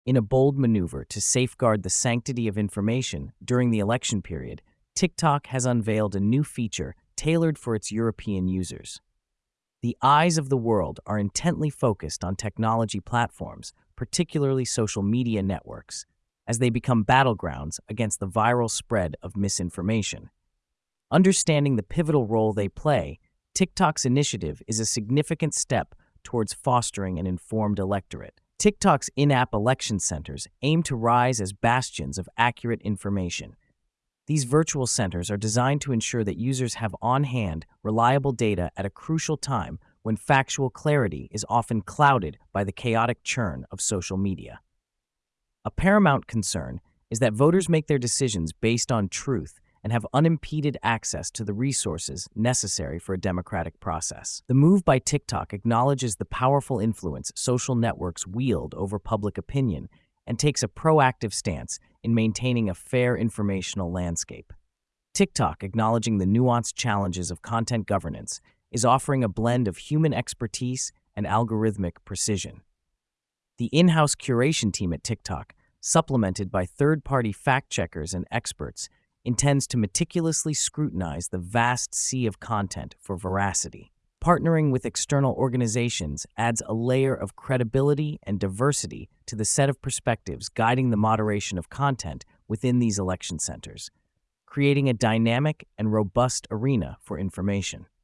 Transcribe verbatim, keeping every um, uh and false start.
In a bold maneuver to safeguard the sanctity of information during the election period, TikTok has unveiled a new feature tailored for its European users. The eyes of the world are intently focused on technology platforms, particularly social media networks, as they become battlegrounds against the viral spread of misinformation. Understanding the pivotal role they play, TikTok's initiative is a significant step towards fostering an informed electorate. TikTok's in-app election centers aim to rise as bastions of accurate information. These virtual centers are designed to ensure that users have on-hand, reliable data at a crucial time when factual clarity is often clouded by the chaotic churn of social media. A paramount concern is that voters make their decisions based on truth and have unimpeded access to the resources necessary for a democratic process. The move by TikTok acknowledges the powerful influence social networks wield over public opinion and takes a proactive stance in maintaining a fair informational landscape. TikTok, acknowledging the nuanced challenges of content governance, is offering a blend of human expertise and algorithmic precision. The in-house curation team at TikTok, supplemented by third-party fact-checkers and experts, intends to meticulously scrutinize the vast sea of content for veracity. Partnering with external organizations adds a layer of credibility and diversity to the set of perspectives guiding the moderation of content within these election centers, creating a dynamic and robust arena for information.